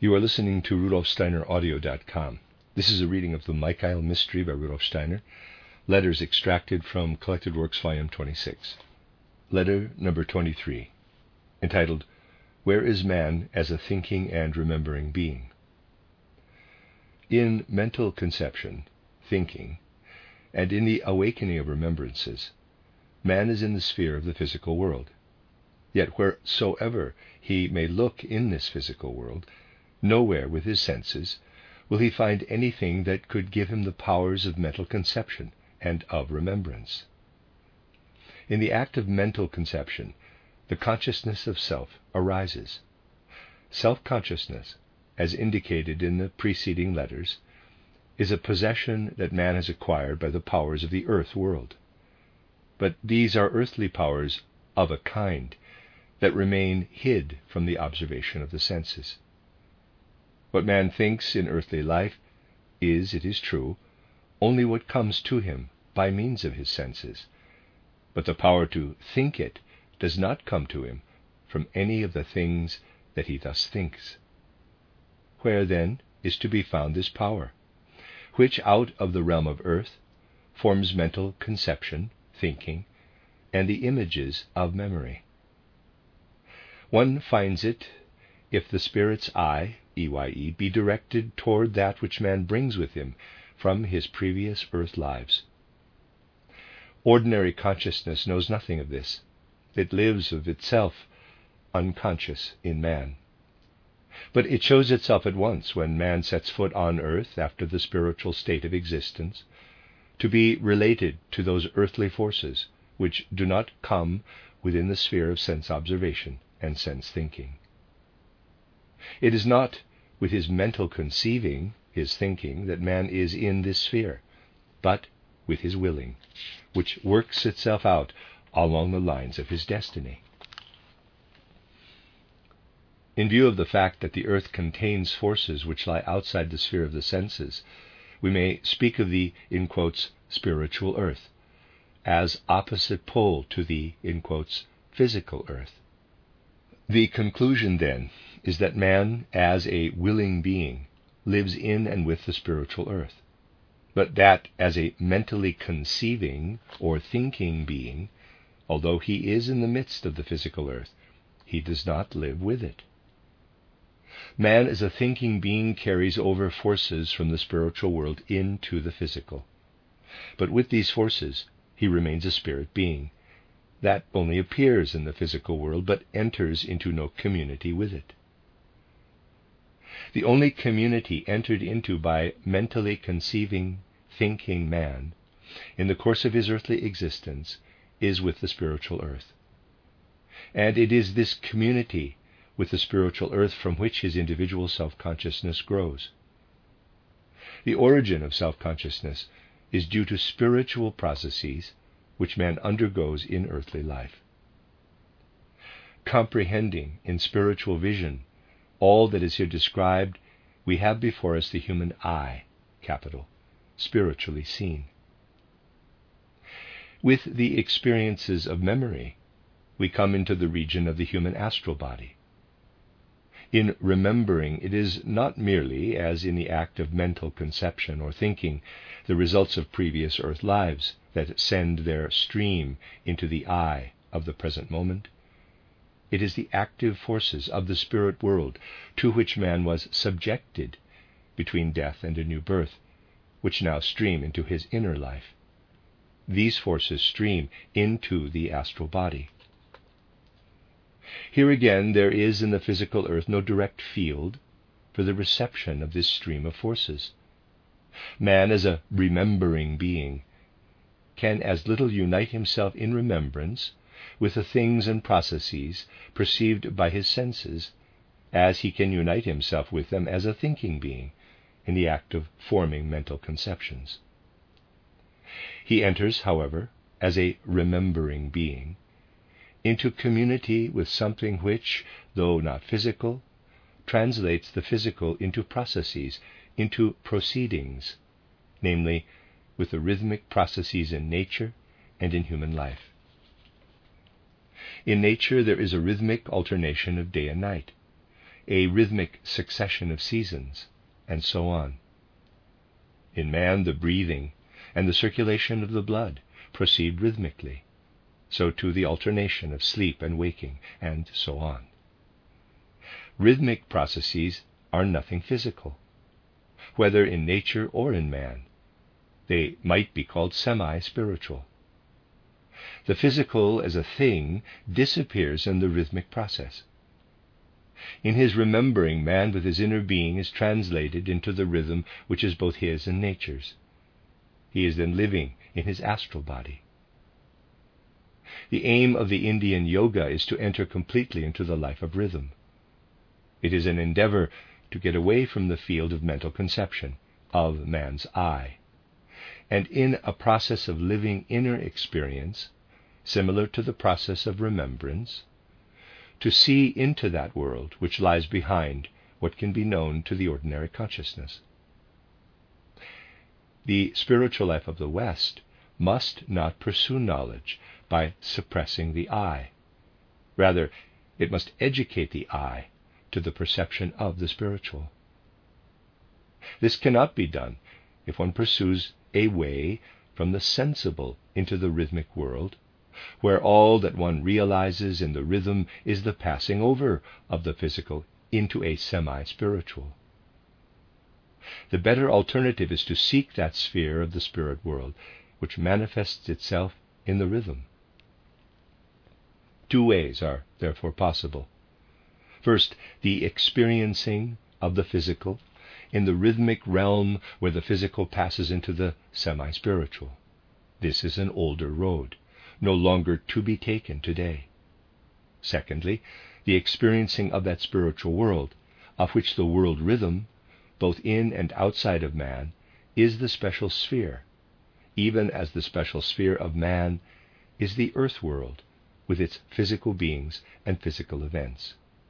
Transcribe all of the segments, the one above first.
You are listening to RudolfSteinerAudio.com. This is a reading of the Michael Mystery by Rudolf Steiner, letters extracted from Collected Works, Volume 26. Letter number 23, entitled, Where is Man as a Thinking and Remembering Being? In mental conception, thinking, and in the awakening of remembrances, man is in the sphere of the physical world. Yet wheresoever he may look in this physical world, nowhere with his senses will he find anything that could give him the powers of mental conception and of remembrance. In the act of mental conception, the consciousness of self arises. Self-consciousness, as indicated in the preceding letters, is a possession that man has acquired by the powers of the earth world. But these are earthly powers of a kind that remain hid from the observation of the senses. What man thinks in earthly life is, it is true, only what comes to him by means of his senses, but the power to think it does not come to him from any of the things that he thus thinks. Where, then, is to be found this power, which out of the realm of earth forms mental conception, thinking, and the images of memory? One finds it if the spirit's eye, EYE, be directed toward that which man brings with him from his previous earth lives. Ordinary consciousness knows nothing of this. It lives of itself, unconscious in man. But it shows itself at once when man sets foot on earth after the spiritual state of existence, to be related to those earthly forces which do not come within the sphere of sense observation and sense thinking. It is not with his mental conceiving, his thinking, that man is in this sphere, but with his willing, which works itself out along the lines of his destiny. In view of the fact that the earth contains forces which lie outside the sphere of the senses, we may speak of the, in quotes, spiritual earth, as opposite pole to the, in quotes, physical earth. The conclusion, then, is that man, as a willing being, lives in and with the spiritual earth, but that as a mentally conceiving or thinking being, although he is in the midst of the physical earth, he does not live with it. Man as a thinking being carries over forces from the spiritual world into the physical, but with these forces he remains a spirit being that only appears in the physical world but enters into no community with it. The only community entered into by mentally conceiving, thinking man in the course of his earthly existence is with the spiritual earth. And it is this community with the spiritual earth from which his individual self-consciousness grows. The origin of self-consciousness is due to spiritual processes which man undergoes in earthly life. Comprehending in spiritual vision all that is here described, we have before us the human eye, capital, spiritually seen. With the experiences of memory, we come into the region of the human astral body. In remembering, it is not merely, as in the act of mental conception or thinking, the results of previous earth lives that send their stream into the eye of the present moment. It is the active forces of the spirit world to which man was subjected between death and a new birth, which now stream into his inner life. These forces stream into the astral body. Here again there is in the physical earth no direct field for the reception of this stream of forces. Man, as a remembering being, can as little unite himself in remembrance with the things and processes perceived by his senses as he can unite himself with them as a thinking being in the act of forming mental conceptions. He enters, however, as a remembering being, into community with something which, though not physical, translates the physical into processes, into proceedings, namely, with the rhythmic processes in nature and in human life. In nature there is a rhythmic alternation of day and night. a rhythmic succession of seasons, and so on. In man, the breathing and the circulation of the blood proceed rhythmically, so too the alternation of sleep and waking, and so on. Rhythmic processes are nothing physical. Whether in nature or in man, they might be called semi-spiritual. The physical as a thing disappears in the rhythmic process. In his remembering, man with his inner being is translated into the rhythm which is both his and nature's. He is then living in his astral body. The aim of the Indian yoga is to enter completely into the life of rhythm. It is an endeavor to get away from the field of mental conception, of man's I, and in a process of living inner experience, similar to the process of remembrance, to see into that world which lies behind what can be known to the ordinary consciousness. The spiritual life of the West must not pursue knowledge by suppressing the I. Rather, it must educate the I to the perception of the spiritual. This cannot be done if one pursues a way from the sensible into the rhythmic world, where all that one realizes in the rhythm is the passing over of the physical into a semi-spiritual. The better alternative is to seek that sphere of the spirit world which manifests itself in the rhythm. Two ways are therefore possible. First, the experiencing of the physical in the rhythmic realm where the physical passes into the semi-spiritual. This is an older road, no longer to be taken today. Secondly, the experiencing of that spiritual world, of which the world rhythm, both in and outside of man, is the special sphere, even as the special sphere of man is the earth world, with its physical beings and physical events.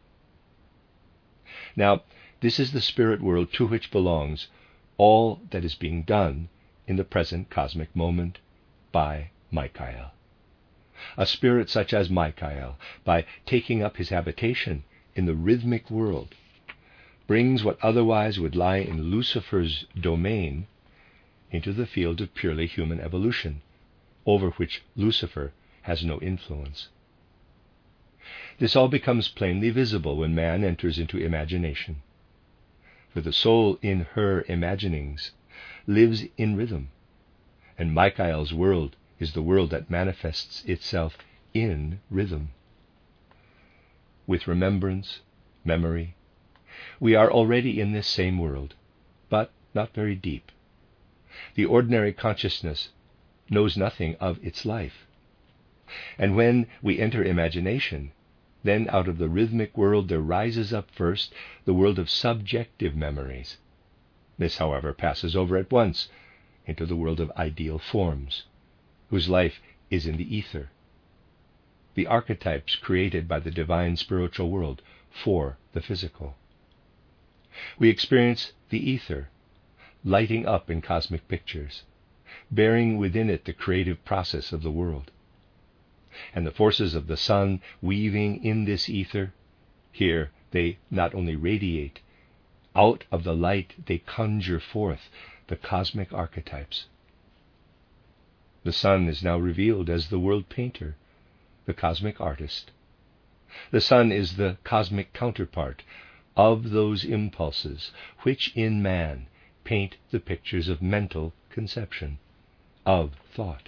Now, this is the spirit world to which belongs all that is being done in the present cosmic moment by Michael. A spirit such as Michael, by taking up his habitation in the rhythmic world, brings what otherwise would lie in Lucifer's domain into the field of purely human evolution, over which Lucifer has no influence. This all becomes plainly visible when man enters into imagination. For the soul in her imaginings lives in rhythm, and Michael's world is the world that manifests itself in rhythm. With remembrance, memory, we are already in this same world, but not very deep. The ordinary consciousness knows nothing of its life. And when we enter imagination, then out of the rhythmic world there rises up first the world of subjective memories. This, however, passes over at once into the world of ideal forms, whose life is in the ether, the archetypes created by the divine spiritual world for the physical. We experience the ether, lighting up in cosmic pictures, bearing within it the creative process of the world. And the forces of the sun weaving in this ether, here they not only radiate, out of the light they conjure forth the cosmic archetypes. The sun is now revealed as the world painter, the cosmic artist. The sun is the cosmic counterpart of those impulses which in man paint the pictures of mental conception, of thought.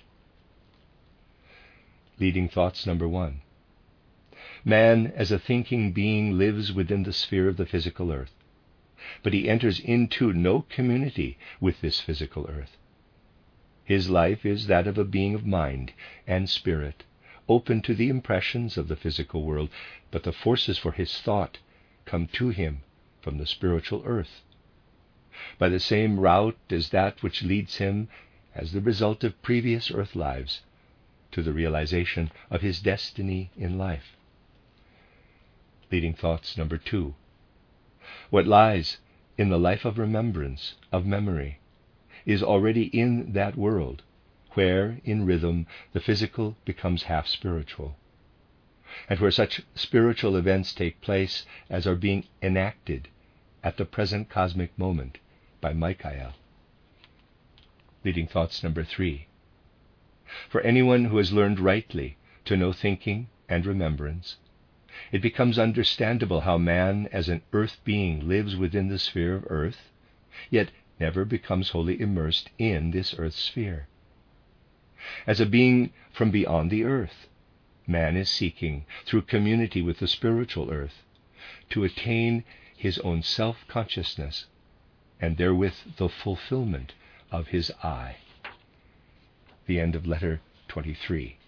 Leading thoughts number 1. Man as a thinking being lives within the sphere of the physical earth, but he enters into no community with this physical earth. His life is that of a being of mind and spirit, open to the impressions of the physical world, but the forces for his thought come to him from the spiritual earth, by the same route as that which leads him, as the result of previous earth lives, to the realization of his destiny in life. Leading thoughts number 2. What lies in the life of remembrance, of memory, is already in that world, where, in rhythm, the physical becomes half spiritual. and where such spiritual events take place as are being enacted at the present cosmic moment by Michael. Leading thoughts number 3. For anyone who has learned rightly to know thinking and remembrance, it becomes understandable how man as an earth being lives within the sphere of earth, yet never becomes wholly immersed in this earth sphere. As a being from beyond the earth, man is seeking, through community with the spiritual earth, to attain his own self-consciousness, and therewith the fulfillment of his I. The end of letter 23.